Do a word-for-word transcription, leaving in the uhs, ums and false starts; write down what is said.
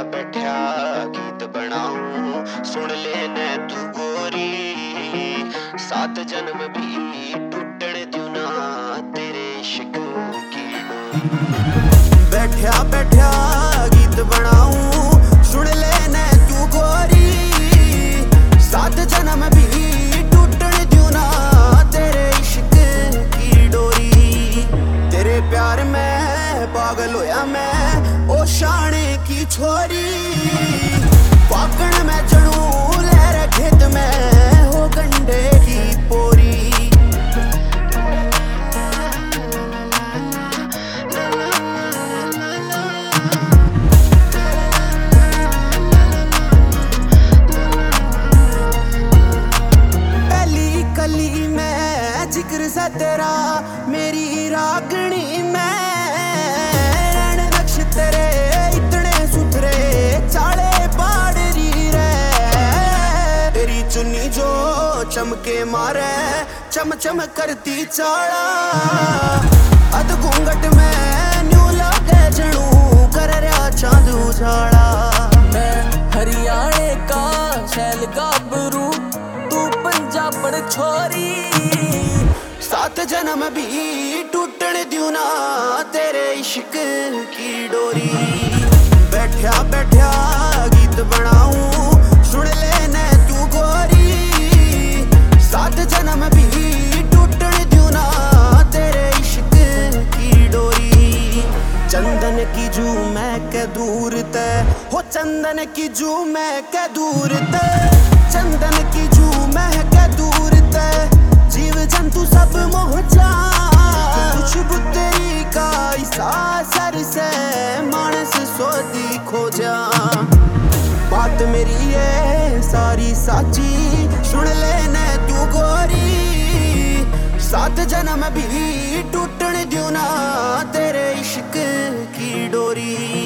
बैठा गीत बनाऊं, सुन लेने तू गोरी, सात जन्म भी टूटन दूं ना तेरे इश्क की डोरी। बैठा बैठा गीत बनाऊं, सुन लेने तू गोरी, सात जन्म भी टूटन दूं ना तेरे इश्क की डोरी। तेरे प्यार में पागल होया मैं, ओ शाने की छोरी, पाकण में चढ़ू लहर खेत में हो गंडे की पोरी। पहली कली में जिक्र सा तेरा, मेरी रागनी में तेरे इतने सुथरे चाले बाड़री रे। तेरी चुन्नी जो चमके मारे चम चम करती चाला, अध घूंघट में न्यू लगे जणू कर रहा चांद उजाला। मैं हरियाणे का शैल गाभरू, तू पंजाबड़ छोरी, सात जन्म भी टूटन दूं ना तेरे इश्क की डोरी। बैठा बैठा गीत बनाऊं, सुन लेने तू गोरी, सात जन्म भी टूटन दूं ना तेरे इश्क की डोरी। चंदन की जू मैं के दूर ते हो, चंदन की जू मैं के दूर ते, चंदन की जू मैं के दूर ते, जीव जंतु सब मोह जा, खुशबू तेरी का सर से मानस सोती खो जा। बात मेरी ये सारी साची, सुन लेने तू गोरी, सात जन्म भी टूटन दूं ना तेरे इश्क की डोरी।